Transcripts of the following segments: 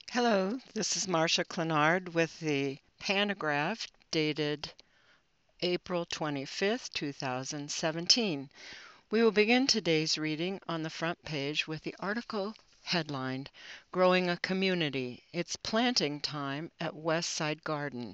Hello, this is Marcia Clenard with the Pantograph dated April 25th, 2017. We will begin today's reading on the front page with the article headlined, Growing a Community. It's Planting Time at West Side Garden.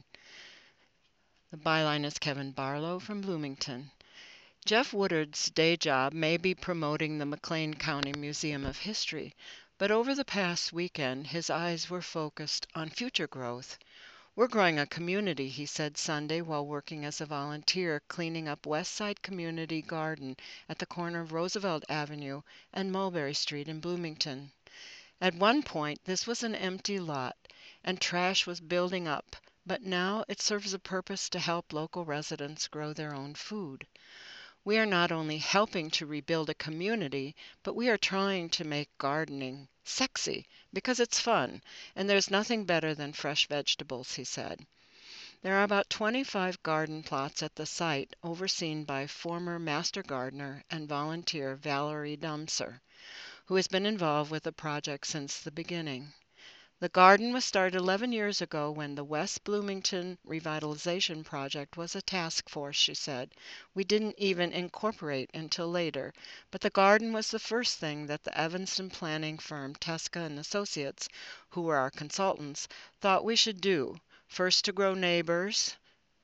The byline is Kevin Barlow from Bloomington. Jeff Woodard's day job may be promoting the McLean County Museum of History, but over the past weekend his eyes were focused on future growth. "We're growing a community," he said Sunday while working as a volunteer cleaning up West Side Community Garden at the corner of Roosevelt Avenue and Mulberry Street in Bloomington. At one point, this was an empty lot, and trash was building up, but now it serves a purpose to help local residents grow their own food. "We are not only helping to rebuild a community, but we are trying to make gardening sexy because it's fun, and there's nothing better than fresh vegetables," he said. There are about 25 garden plots at the site, overseen by former master gardener and volunteer Valerie Dumser, who has been involved with the project since the beginning. The garden was started 11 years ago when the West Bloomington Revitalization Project was a task force, she said. "We didn't even incorporate until later, but the garden was the first thing that the Evanston planning firm Tesca and Associates, who were our consultants, thought we should do. First to grow neighbors.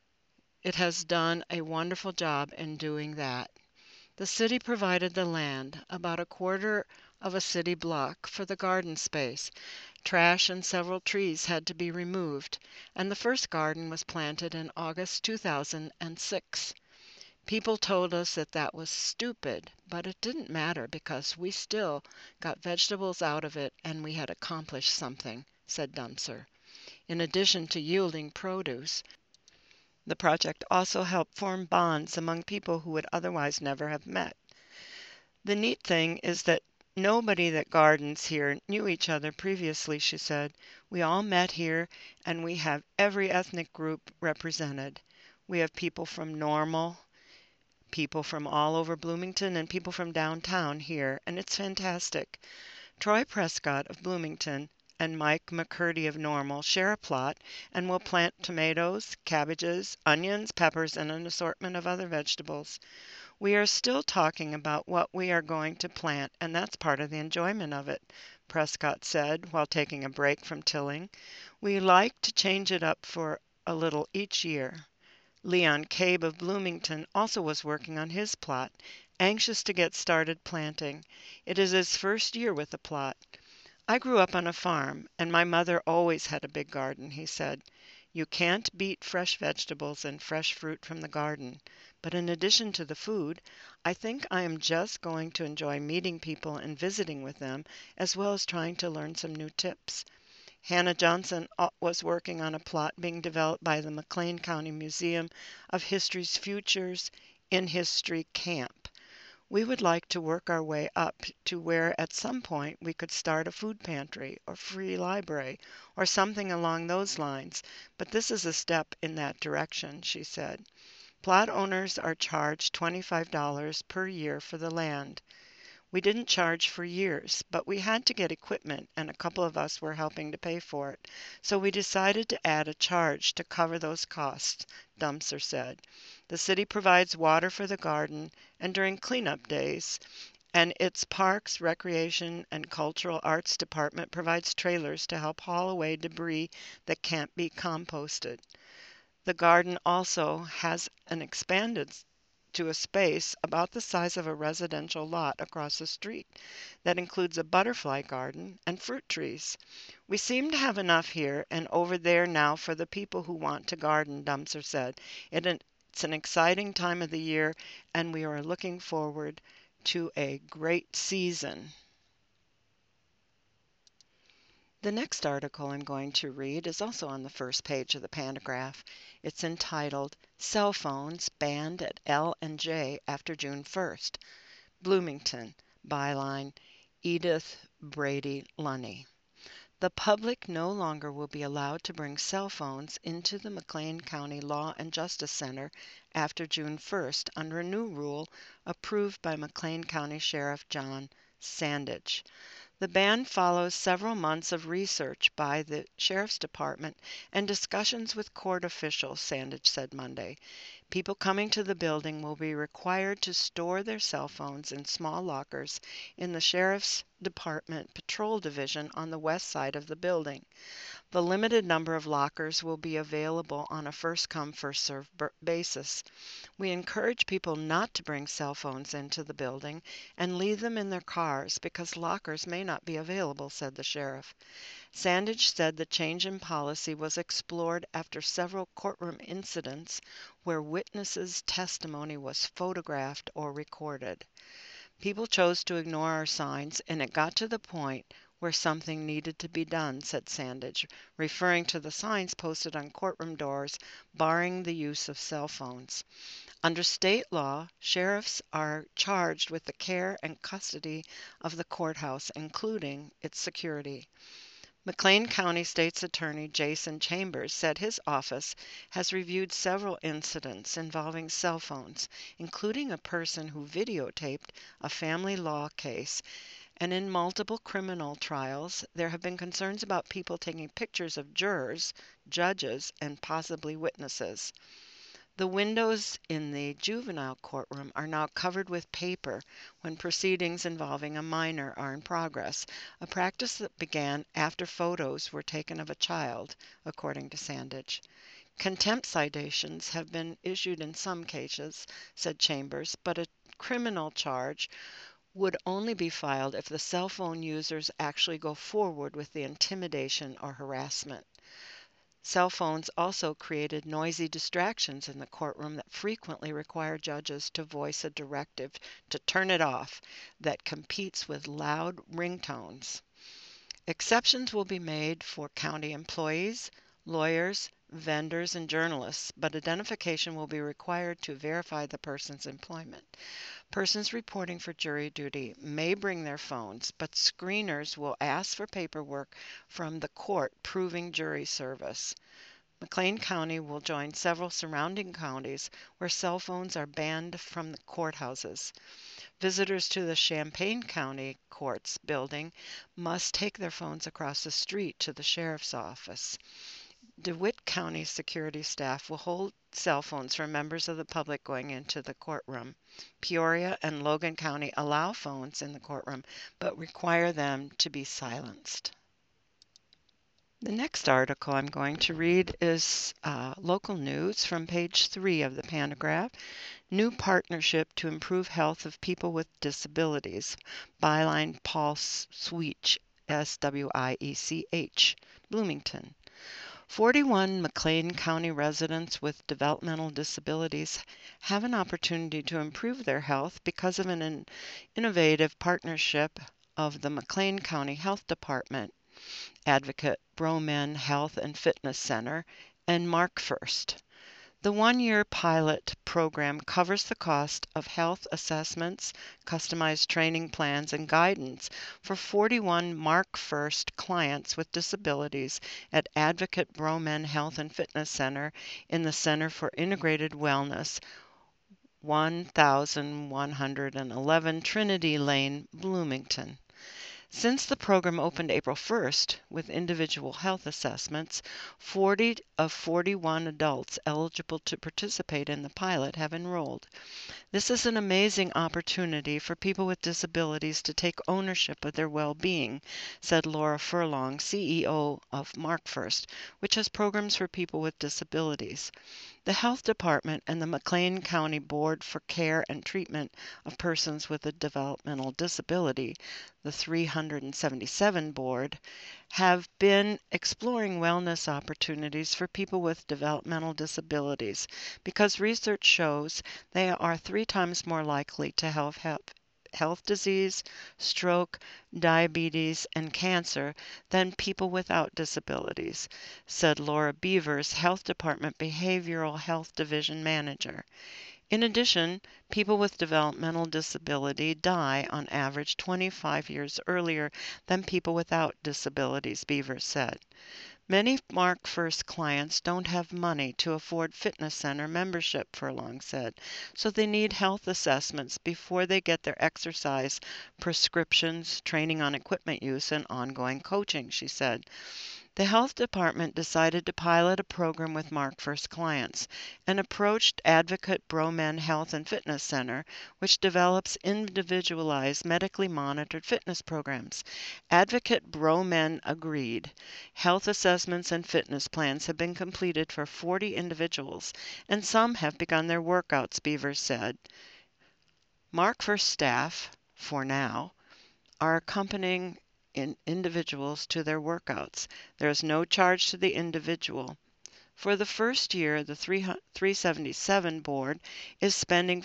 It has done a wonderful job in doing that. The city provided the land, about a quarter of a city block, for the garden space. Trash and several trees had to be removed, and the first garden was planted in August 2006. People told us that that was stupid, but it didn't matter because we still got vegetables out of it and we had accomplished something," said Dumser. In addition to yielding produce, the project also helped form bonds among people who would otherwise never have met. "The neat thing is that nobody that gardens here knew each other previously," she said. "We all met here, and we have every ethnic group represented. We have people from Normal, people from all over Bloomington, and people from downtown here, and it's fantastic. Troy Prescott of Bloomington and Mike McCurdy of Normal share a plot and will plant tomatoes, cabbages, onions, peppers, and an assortment of other vegetables. We are still talking about what we are going to plant, and that's part of the enjoyment of it," Prescott said while taking a break from tilling. "We like to change it up for a little each year." Leon Cabe of Bloomington also was working on his plot, anxious to get started planting. It is his first year with the plot. "I grew up on a farm, and my mother always had a big garden," he said. "You can't beat fresh vegetables and fresh fruit from the garden. But in addition to the food, I think I am just going to enjoy meeting people and visiting with them, as well as trying to learn some new tips." Hannah Johnson was working on a plot being developed by the McLean County Museum of History's Futures in History Camp. "We would like to work our way up to where at some point we could start a food pantry or free library or something along those lines, but this is a step in that direction," she said. Plot owners are charged $25 per year for the land. "We didn't charge for years, but we had to get equipment and a couple of us were helping to pay for it, so we decided to add a charge to cover those costs," Dumser said. "The city provides water for the garden and during cleanup days, and its Parks, Recreation, and Cultural Arts Department provides trailers to help haul away debris that can't be composted." The garden also has an expanded to a space about the size of a residential lot across the street that includes a butterfly garden and fruit trees. "We seem to have enough here and over there now for the people who want to garden," Dumser said. "It's an exciting time of the year, and we are looking forward to a great season." The next article I'm going to read is also on the first page of the Pantograph. It's entitled, "Cell Phones Banned at L&J After June 1st. Bloomington." Byline, Edith Brady Lunny. "The public no longer will be allowed to bring cell phones into the McLean County Law and Justice Center after June 1st under a new rule approved by McLean County Sheriff John Sandage. The ban follows several months of research by the Sheriff's Department and discussions with court officials, Sandage said Monday. People coming to the building will be required to store their cell phones in small lockers in the Sheriff's Department Patrol Division on the west side of the building. The limited number of lockers will be available on a first-come, first-served basis. We encourage people not to bring cell phones into the building and leave them in their cars because lockers may not be available, said the sheriff. Sandage said the change in policy was explored after several courtroom incidents where witnesses' testimony was photographed or recorded. People chose to ignore our signs, and it got to the point where something needed to be done, said Sandage, referring to the signs posted on courtroom doors barring the use of cell phones. Under state law, sheriffs are charged with the care and custody of the courthouse, including its security. McLean County State's Attorney Jason Chambers said his office has reviewed several incidents involving cell phones, including a person who videotaped a family law case, and in multiple criminal trials there have been concerns about people taking pictures of jurors, judges, and possibly witnesses. The windows in the juvenile courtroom are now covered with paper when proceedings involving a minor are in progress, a practice that began after photos were taken of a child, according to Sandage. Contempt citations have been issued in some cases, said Chambers, but a criminal charge would only be filed if the cell phone users actually go forward with the intimidation or harassment. Cell phones also created noisy distractions in the courtroom that frequently require judges to voice a directive to turn it off that competes with loud ringtones. Exceptions will be made for county employees, lawyers, vendors, and journalists, but identification will be required to verify the person's employment. Persons reporting for jury duty may bring their phones, but screeners will ask for paperwork from the court proving jury service. McLean County will join several surrounding counties where cell phones are banned from the courthouses. Visitors to the Champaign County Courts building must take their phones across the street to the sheriff's office. DeWitt County security staff will hold cell phones for members of the public going into the courtroom. Peoria and Logan County allow phones in the courtroom, but require them to be silenced. The next article I'm going to read is local news from page 3 of the Pantagraph. New partnership to improve health of people with disabilities. Byline Paul Swiech, S-W-I-E-C-H, Bloomington. 41 McLean County residents with developmental disabilities have an opportunity to improve their health because of an innovative partnership of the McLean County Health Department, Advocate Bromen Health and Fitness Center, and Mark First. The one-year pilot program covers the cost of health assessments, customized training plans, and guidance for 41 Mark First clients with disabilities at Advocate Bromen Health and Fitness Center in the Center for Integrated Wellness, 1111 Trinity Lane, Bloomington. Since the program opened April 1st with individual health assessments, 40 of 41 adults eligible to participate in the pilot have enrolled. This is an amazing opportunity for people with disabilities to take ownership of their well-being, said Laura Furlong, CEO of Mark First, which has programs for people with disabilities. The Health Department and the McLean County Board for Care and Treatment of Persons with a Developmental Disability, the 377 Board, have been exploring wellness opportunities for people with developmental disabilities because research shows they are 3 times more likely to have health disease, stroke, diabetes, and cancer than people without disabilities, said Laura Beavers, Health Department Behavioral Health Division Manager. In addition, people with developmental disability die on average 25 years earlier than people without disabilities, Beavers said. Many Mark First clients don't have money to afford fitness center membership, Furlong said, so they need health assessments before they get their exercise prescriptions, training on equipment use, and ongoing coaching, she said. The health department decided to pilot a program with Mark First clients and approached Advocate Bromen Health and Fitness Center, which develops individualized medically monitored fitness programs. Advocate Bromen agreed. Health assessments and fitness plans have been completed for 40 individuals, and some have begun their workouts, Beavers said. Mark First staff, for now, are accompanying individuals to their workouts. There is no charge to the individual. For the first year, the 377 board is spending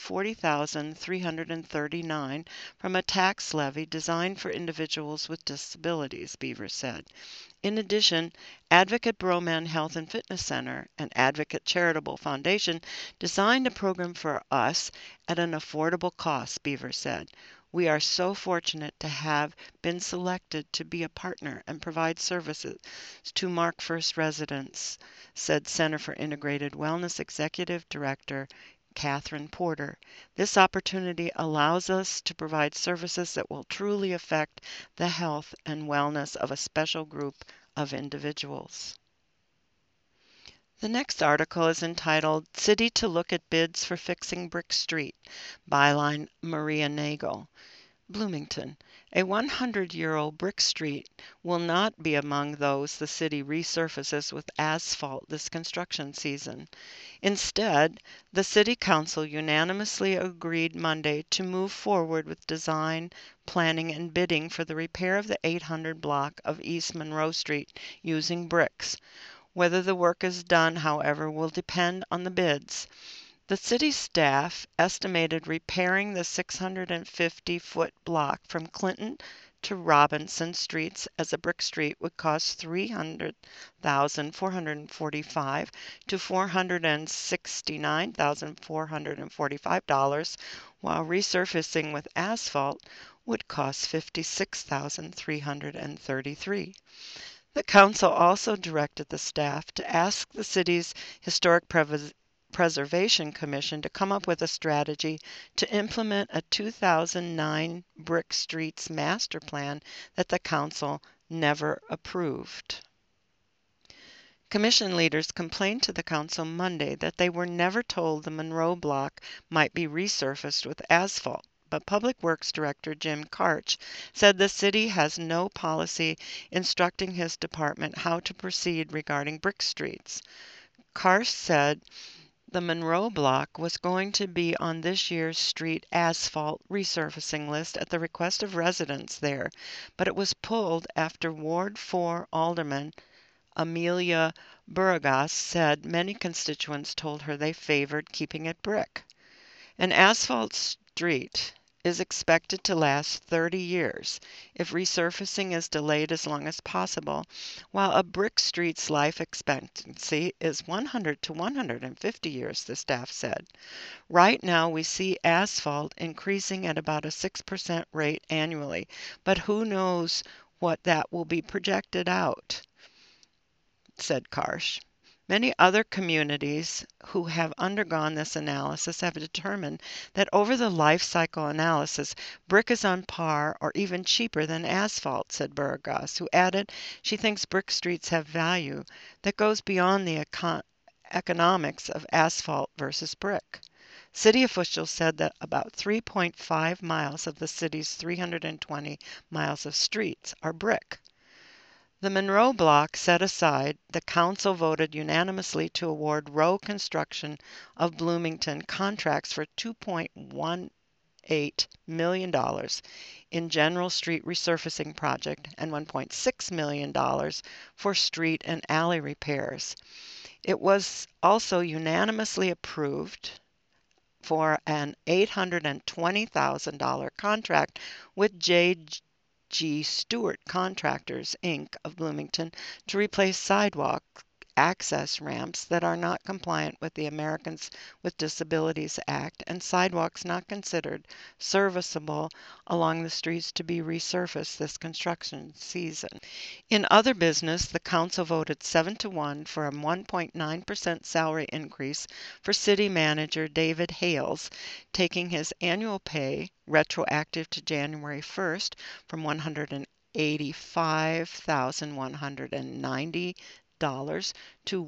$40,339 from a tax levy designed for individuals with disabilities, Beaver said. In addition, Advocate Bromen Health and Fitness Center and Advocate Charitable Foundation designed a program for us at an affordable cost, Beaver said. We are so fortunate to have been selected to be a partner and provide services to Mark First residents, said Center for Integrated Wellness Executive Director Catherine Porter. This opportunity allows us to provide services that will truly affect the health and wellness of a special group of individuals. The next article is entitled City to Look at Bids for Fixing Brick Street, byline Maria Nagel. Bloomington. A 100-year-old brick street will not be among those the city resurfaces with asphalt this construction season. Instead, the City Council unanimously agreed Monday to move forward with design, planning, and bidding for the repair of the 800 block of East Monroe Street using bricks. Whether the work is done, however, will depend on the bids. The city staff estimated repairing the 650-foot block from Clinton to Robinson Streets as a brick street would cost $300,445 to $469,445, while resurfacing with asphalt would cost $56,333. The council also directed the staff to ask the city's Historic Preservation Commission to come up with a strategy to implement a 2009 Brick Streets Master Plan that the Council never approved. Commission leaders complained to the Council Monday that they were never told the Monroe Block might be resurfaced with asphalt, but Public Works Director Jim Karch said the city has no policy instructing his department how to proceed regarding brick streets. Karch said the Monroe Block was going to be on this year's street asphalt resurfacing list at the request of residents there, but it was pulled after Ward 4 Alderman Amelia Burgas said many constituents told her they favored keeping it brick. An asphalt street is expected to last 30 years if resurfacing is delayed as long as possible, while a brick street's life expectancy is 100 to 150 years, the staff said. Right now we see asphalt increasing at about a 6% rate annually, but who knows what that will be projected out, said Karsh. Many other communities who have undergone this analysis have determined that over the life cycle analysis, brick is on par or even cheaper than asphalt, said Burgas, who added she thinks brick streets have value that goes beyond the economics of asphalt versus brick. City officials said that about 3.5 miles of the city's 320 miles of streets are brick. The Monroe Block set aside, the Council voted unanimously to award Rowe Construction of Bloomington contracts for $2.18 million in general street resurfacing project and $1.6 million for street and alley repairs. It was also unanimously approved for an $820,000 contract with J.G. Stewart Contractors, Inc. of Bloomington to replace sidewalks access ramps that are not compliant with the Americans with Disabilities Act and sidewalks not considered serviceable along the streets to be resurfaced this construction season. In other business, the council voted 7-1 for a 1.9% salary increase for city manager David Hales, taking his annual pay, retroactive to January 1st, from $185,190 to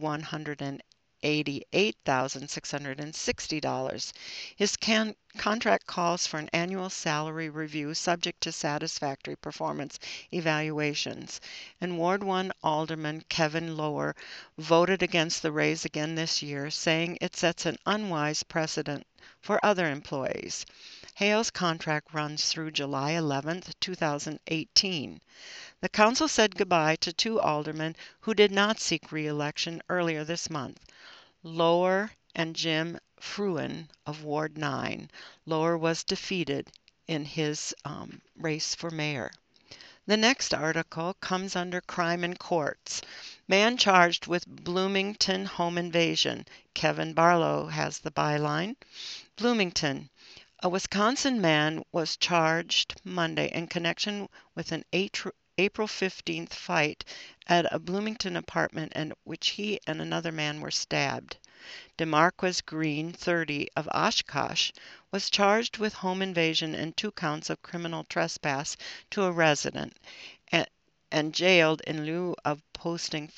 $188,660. His contract calls for an annual salary review subject to satisfactory performance evaluations, and Ward 1 Alderman Kevin Lower voted against the raise again this year, saying it sets an unwise precedent for other employees. Hale's contract runs through July 11, 2018. The council said goodbye to 2 aldermen who did not seek re-election earlier this month, Lower and Jim Fruin of Ward 9. Lower was defeated in his race for mayor. The next article comes under Crime in Courts. Man charged with Bloomington home invasion. Kevin Barlow has the byline. Bloomington. A Wisconsin man was charged Monday in connection with an April 15th fight at a Bloomington apartment in which he and another man were stabbed. DeMarquis Green, 30, of Oshkosh, was charged with home invasion and 2 counts of criminal trespass to a resident and jailed in lieu of posting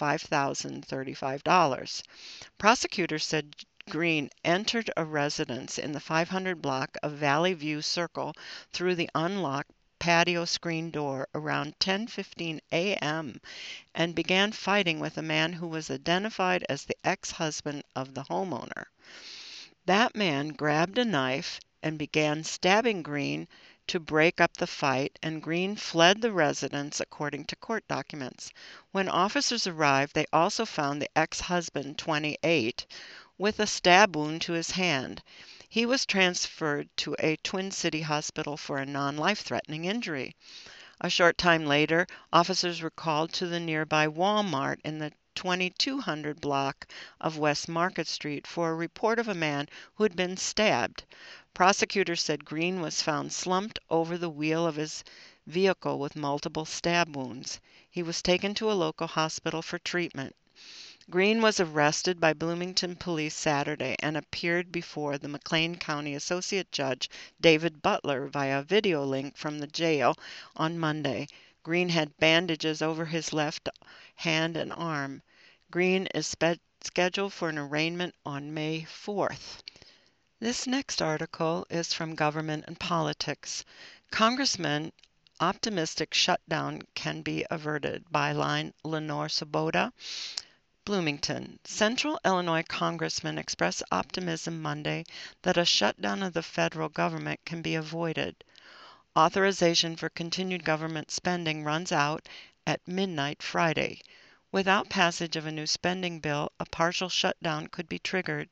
$5,035. Prosecutors said Green entered a residence in the 500 block of Valley View Circle through the unlocked patio screen door around 10:15 a.m. and began fighting with a man who was identified as the ex-husband of the homeowner. That man grabbed a knife and began stabbing Green to break up the fight, and Green fled the residence according to court documents. When officers arrived, they also found the ex-husband, 28, with a stab wound to his hand. He was transferred to a Twin City hospital for a non-life-threatening injury. A short time later, officers were called to the nearby Walmart in the 2200 block of West Market Street for a report of a man who had been stabbed. Prosecutors said Green was found slumped over the wheel of his vehicle with multiple stab wounds. He was taken to a local hospital for treatment. Green was arrested by Bloomington police Saturday and appeared before the McLean County Associate Judge David Butler via video link from the jail on Monday. Green had bandages over his left hand and arm. Green is scheduled for an arraignment on May 4th. This next article is from Government and Politics. Congressman optimistic shutdown can be averted. Byline Lenore Svoboda. Bloomington. Central Illinois congressmen expressed optimism Monday that a shutdown of the federal government can be avoided. Authorization for continued government spending runs out at midnight Friday. Without passage of a new spending bill, a partial shutdown could be triggered.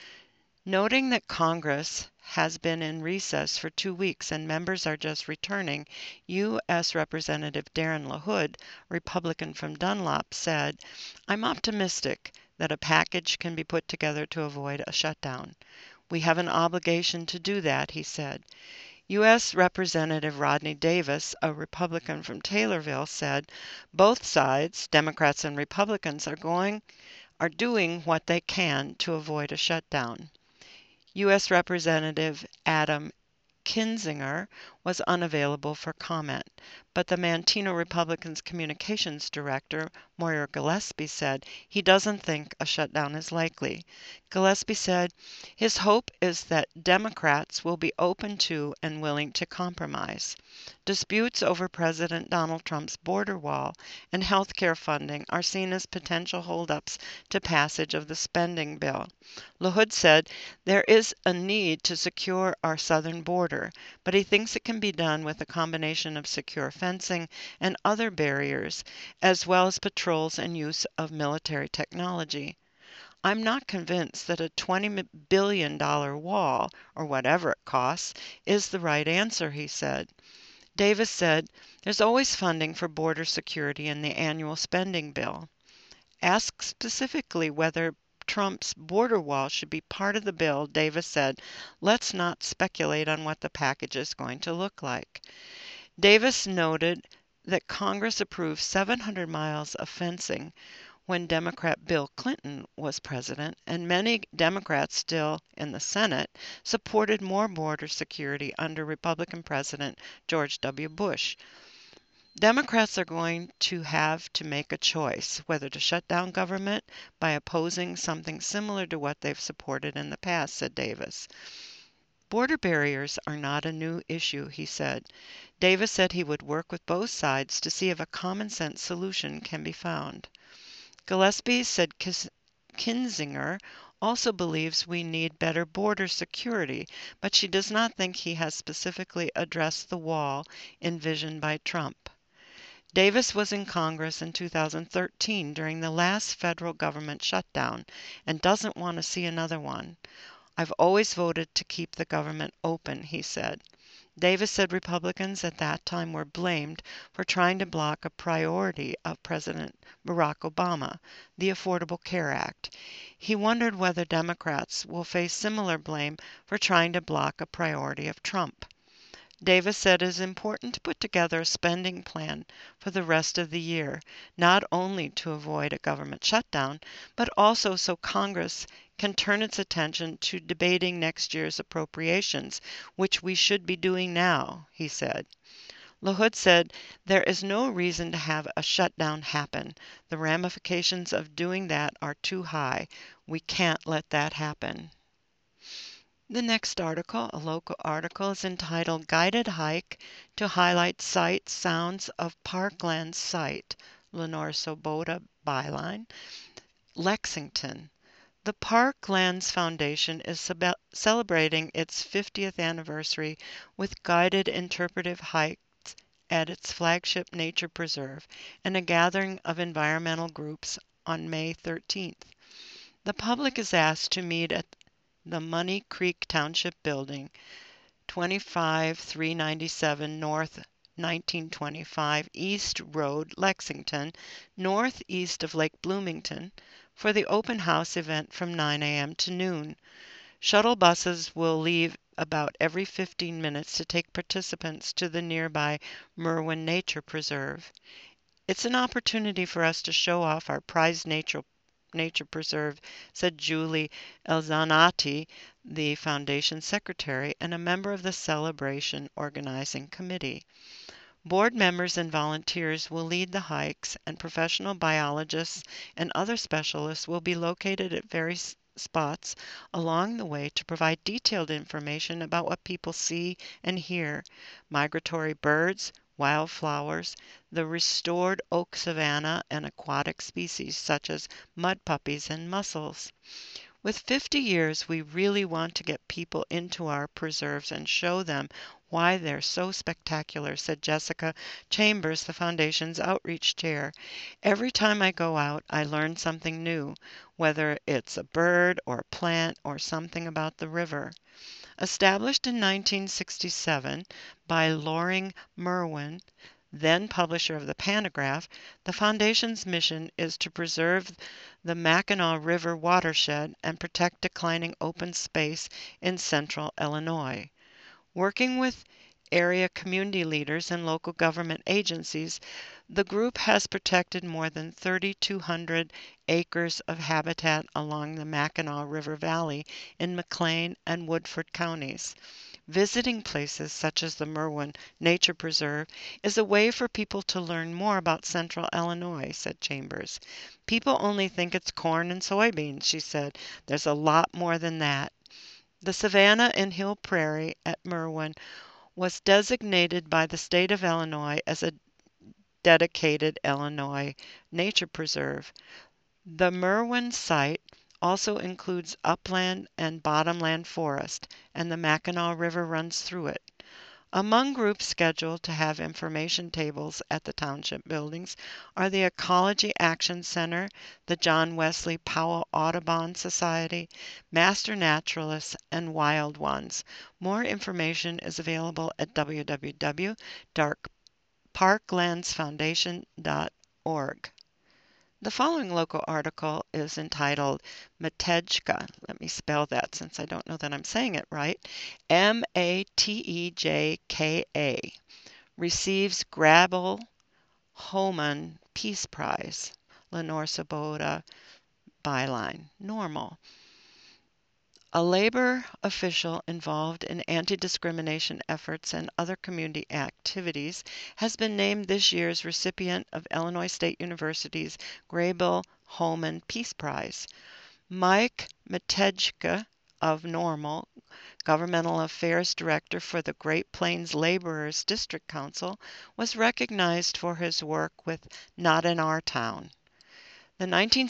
Noting that Congress has been in recess for 2 weeks and members are just returning, U.S. Representative Darren LaHood, Republican from Dunlop, said, "I'm optimistic that a package can be put together to avoid a shutdown. We have an obligation to do that," he said. U.S. Representative Rodney Davis, a Republican from Taylorville, said, "Both sides, Democrats and Republicans, are doing what they can to avoid a shutdown." U.S. Representative Adam Kinzinger was unavailable for comment, but the Manteno Republicans' communications director, Moyer Gillespie, said he doesn't think a shutdown is likely. Gillespie said his hope is that Democrats will be open to and willing to compromise. Disputes over President Donald Trump's border wall and health care funding are seen as potential holdups to passage of the spending bill. LaHood said there is a need to secure our southern border, but he thinks it can be done with a combination of secure fencing and other barriers, as well as patrols and use of military technology. "I'm not convinced that a $20 billion wall, or whatever it costs, is the right answer," he said. Davis said, "There's always funding for border security in the annual spending bill." Asked specifically whether Trump's border wall should be part of the bill, Davis said, "Let's not speculate on what the package is going to look like." Davis noted that Congress approved 700 miles of fencing when Democrat Bill Clinton was president, and many Democrats still in the Senate supported more border security under Republican President George W. Bush. Democrats are going to have to make a choice whether to shut down government by opposing something similar to what they've supported in the past, said Davis. Border barriers are not a new issue, he said. Davis said he would work with both sides to see if a common sense solution can be found. Gillespie said Kinzinger also believes we need better border security, but she does not think he has specifically addressed the wall envisioned by Trump. Davis was in Congress in 2013 during the last federal government shutdown and doesn't want to see another one. "I've always voted to keep the government open," he said. Davis said Republicans at that time were blamed for trying to block a priority of President Barack Obama, the Affordable Care Act. He wondered whether Democrats will face similar blame for trying to block a priority of Trump. Davis said it is important to put together a spending plan for the rest of the year, not only to avoid a government shutdown, but also so Congress can turn its attention to debating next year's appropriations, which we should be doing now, he said. LaHood said there is no reason to have a shutdown happen. The ramifications of doing that are too high. We can't let that happen. The next article, a local article, is entitled Guided Hike to Highlight Sights, Sounds of Parkland Site, Lenore Sobota byline, Lexington. The Parklands Foundation is celebrating its 50th anniversary with guided interpretive hikes at its flagship nature preserve and a gathering of environmental groups on May 13th. The public is asked to meet at the Money Creek Township Building, 25397 North 1925 East Road, Lexington, northeast of Lake Bloomington, for the open house event from 9 a.m. to noon. Shuttle buses will leave about every 15 minutes to take participants to the nearby Merwin Nature Preserve. It's an opportunity for us to show off our prized nature preserve, said Julie Elzanati, the foundation secretary and a member of the celebration organizing committee. Board members and volunteers will lead the hikes, and professional biologists and other specialists will be located at various spots along the way to provide detailed information about what people see and hear: migratory birds, wildflowers, the restored oak savanna, and aquatic species such as mud puppies and mussels. With 50 years, we really want to get people into our preserves and show them why they're so spectacular, said Jessica Chambers, the Foundation's outreach chair. Every time I go out, I learn something new, whether it's a bird or a plant or something about the river. Established in 1967 by Loring Merwin, then publisher of the Pantograph, the Foundation's mission is to preserve the Mackinaw River watershed and protect declining open space in central Illinois. Working with area community leaders and local government agencies, the group has protected more than 3,200 acres of habitat along the Mackinaw River Valley in McLean and Woodford counties. Visiting places such as the Merwin Nature Preserve is a way for people to learn more about central Illinois, said Chambers. People only think it's corn and soybeans, she said. There's a lot more than that. The savanna and hill prairie at Merwin was designated by the state of Illinois as a dedicated Illinois nature preserve. The Merwin site also includes upland and bottomland forest, and the Mackinaw River runs through it. Among groups scheduled to have information tables at the township buildings are the Ecology Action Center, the John Wesley Powell Audubon Society, Master Naturalists, and Wild Ones. More information is available at www.parklandsfoundation.org. The following local article is entitled Matejka. Let me spell that since I don't know that I'm saying it right. Matejka receives Grabel Hohmann Peace Prize. Lenore Svoboda byline. Normal. A labor official involved in anti-discrimination efforts and other community activities has been named this year's recipient of Illinois State University's Grabel Hohmann Peace Prize. Mike Matejka of Normal, Governmental Affairs Director for the Great Plains Laborers District Council, was recognized for his work with Not in Our Town. The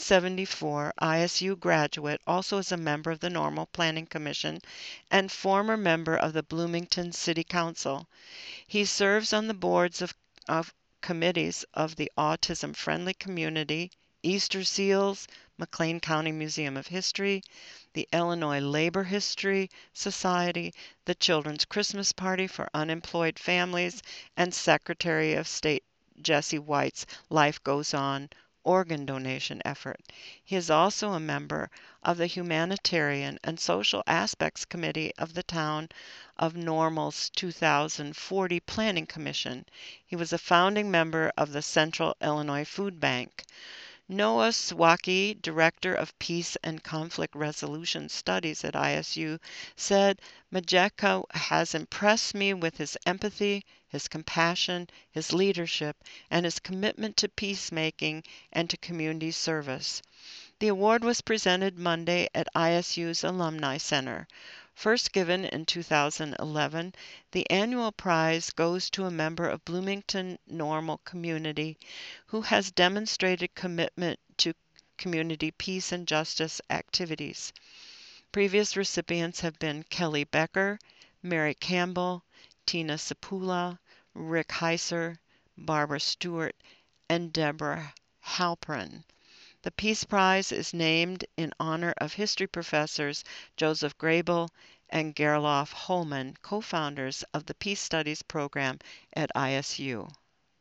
1974 ISU graduate also is a member of the Normal Planning Commission and former member of the Bloomington City Council. He serves on the boards of committees of the Autism Friendly Community, Easter Seals, McLean County Museum of History, the Illinois Labor History Society, the Children's Christmas Party for Unemployed Families, and Secretary of State Jesse White's Life Goes On organ donation effort. He is also a member of the Humanitarian and Social Aspects Committee of the Town of Normal's 2040 Planning Commission. He was a founding member of the Central Illinois Food Bank. Noah Swaki, Director of Peace and Conflict Resolution Studies at ISU, said, Matejka has impressed me with his empathy, his compassion, his leadership, and his commitment to peacemaking and to community service. The award was presented Monday at ISU's Alumni Center. First given in 2011, the annual prize goes to a member of Bloomington Normal community who has demonstrated commitment to community peace and justice activities. Previous recipients have been Kelly Becker, Mary Campbell, Tina Sapula, Rick Heiser, Barbara Stewart, and Deborah Halpern. The Peace Prize is named in honor of history professors Joseph Grabel and Gerlof Hohmann, co-founders of the Peace Studies program at ISU.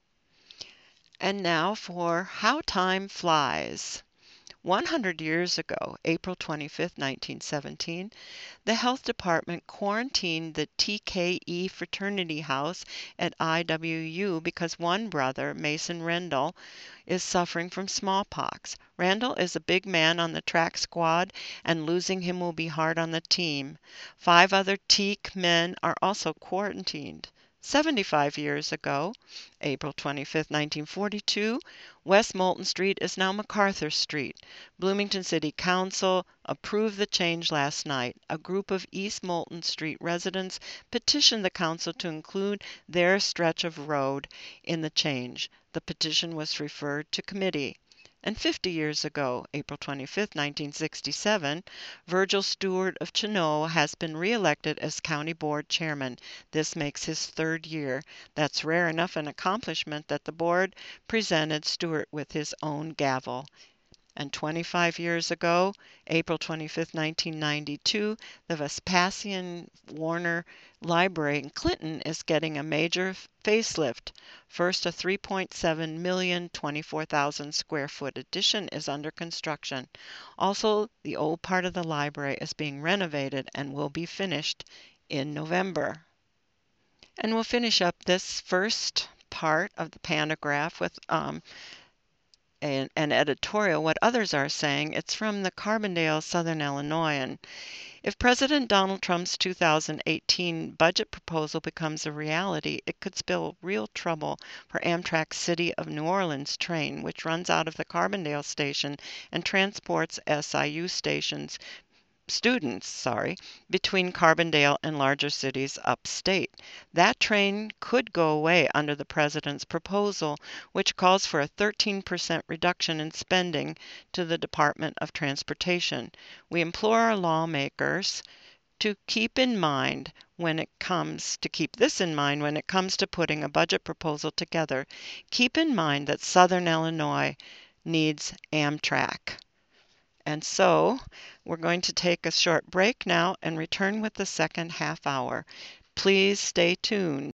And now for How Time Flies. 100 years ago, April 25, 1917, the Health Department quarantined the TKE fraternity house at IWU because one brother, Mason Rendell, is suffering from smallpox. Randall is a big man on the track squad, and losing him will be hard on the team. 5 other TKE men are also quarantined. 75 years ago, April 25, 1942, West Moulton Street is now MacArthur Street. Bloomington City Council approved the change last night. A group of East Moulton Street residents petitioned the council to include their stretch of road in the change. The petition was referred to committee. And 50 years ago, April 25, 1967, Virgil Stewart of Chinoa has been reelected as County Board Chairman. This makes his 3rd year. That's rare enough an accomplishment that the board presented Stewart with his own gavel. And 25 years ago, April 25, 1992, the Vespasian Warner Library in Clinton is getting a major facelift. First, a $3.7 million, 24,000 square foot addition is under construction. Also, the old part of the library is being renovated and will be finished in November. And we'll finish up this first part of the pantograph with an editorial, what others are saying. It's from the Carbondale, Southern Illinoisan. If President Donald Trump's 2018 budget proposal becomes a reality, it could spell real trouble for Amtrak's City of New Orleans train, which runs out of the Carbondale station and transports SIU students, between Carbondale and larger cities upstate. That train could go away under the president's proposal, which calls for a 13% reduction in spending to the Department of Transportation. We implore our lawmakers to keep this in mind when it comes to putting a budget proposal together. Keep in mind that Southern Illinois needs Amtrak. And so we're going to take a short break now and return with the second half hour. Please stay tuned.